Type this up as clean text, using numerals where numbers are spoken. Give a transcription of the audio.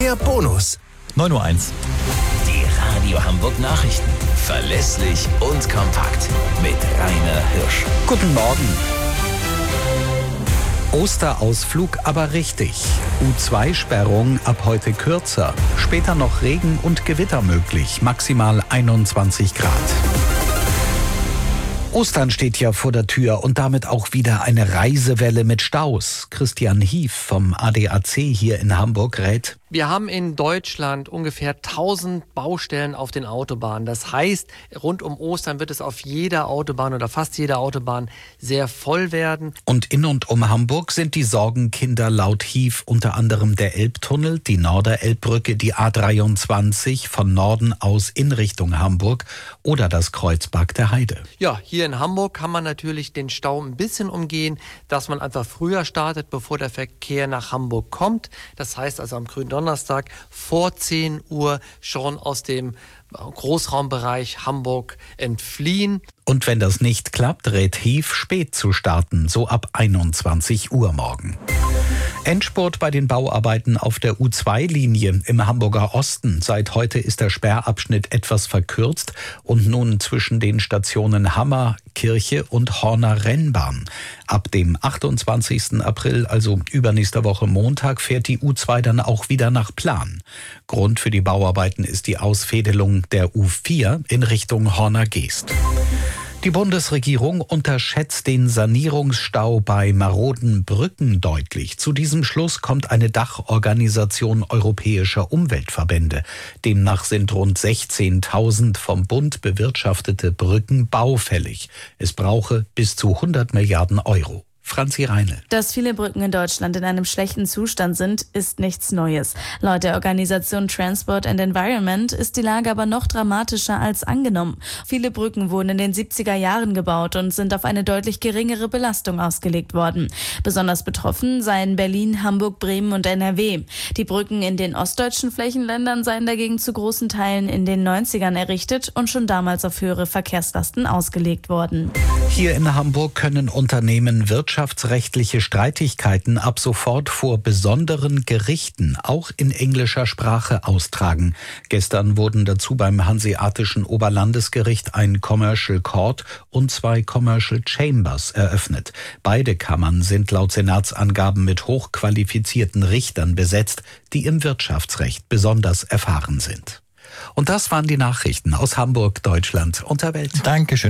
der Bonus. 9:01 Uhr. Die Radio Hamburg Nachrichten. Verlässlich und kompakt. Mit Rainer Hirsch. Guten Morgen. Osterausflug aber richtig. U2-Sperrung ab heute kürzer. Später noch Regen und Gewitter möglich. Maximal 21 Grad. Ostern steht ja vor der Tür und damit auch wieder eine Reisewelle mit Staus. Christian Hief vom ADAC hier in Hamburg rät: Wir haben in Deutschland ungefähr 1000 Baustellen auf den Autobahnen. Das heißt, rund um Ostern wird es auf jeder Autobahn oder fast jeder Autobahn sehr voll werden. Und in und um Hamburg sind die Sorgenkinder laut Hief unter anderem der Elbtunnel, die Norderelbbrücke, die A23 von Norden aus in Richtung Hamburg oder das Kreuz Bargteheide. Ja, hier in Hamburg kann man natürlich den Stau ein bisschen umgehen, dass man einfach früher startet, bevor der Verkehr nach Hamburg kommt. Das heißt also am Gründonnerstag vor 10 Uhr schon aus dem Großraumbereich Hamburg entfliehen. Und wenn das nicht klappt, rät Hief, spät zu starten, so ab 21 Uhr morgen. Endspurt bei den Bauarbeiten auf der U2-Linie im Hamburger Osten. Seit heute ist der Sperrabschnitt etwas verkürzt und nun zwischen den Stationen Hammer, Kirche und Horner Rennbahn. Ab dem 28. April, also übernächster Woche Montag, fährt die U2 dann auch wieder nach Plan. Grund für die Bauarbeiten ist die Ausfädelung der U4 in Richtung Horner Geest. Die Bundesregierung unterschätzt den Sanierungsstau bei maroden Brücken deutlich. Zu diesem Schluss kommt eine Dachorganisation europäischer Umweltverbände. Demnach sind rund 16.000 vom Bund bewirtschaftete Brücken baufällig. Es brauche bis zu 100 Milliarden Euro. Franzi Reinl. Dass viele Brücken in Deutschland in einem schlechten Zustand sind, ist nichts Neues. Laut der Organisation Transport and Environment ist die Lage aber noch dramatischer als angenommen. Viele Brücken wurden in den 70er Jahren gebaut und sind auf eine deutlich geringere Belastung ausgelegt worden. Besonders betroffen seien Berlin, Hamburg, Bremen und NRW. Die Brücken in den ostdeutschen Flächenländern seien dagegen zu großen Teilen in den 90ern errichtet und schon damals auf höhere Verkehrslasten ausgelegt worden. Hier in Hamburg können Unternehmen wirtschaftsrechtliche Streitigkeiten ab sofort vor besonderen Gerichten, auch in englischer Sprache, austragen. Gestern wurden dazu beim Hanseatischen Oberlandesgericht ein Commercial Court und 2 Commercial Chambers eröffnet. Beide Kammern sind laut Senatsangaben mit hochqualifizierten Richtern besetzt, die im Wirtschaftsrecht besonders erfahren sind. Und das waren die Nachrichten aus Hamburg, Deutschland und der Welt. Dankeschön.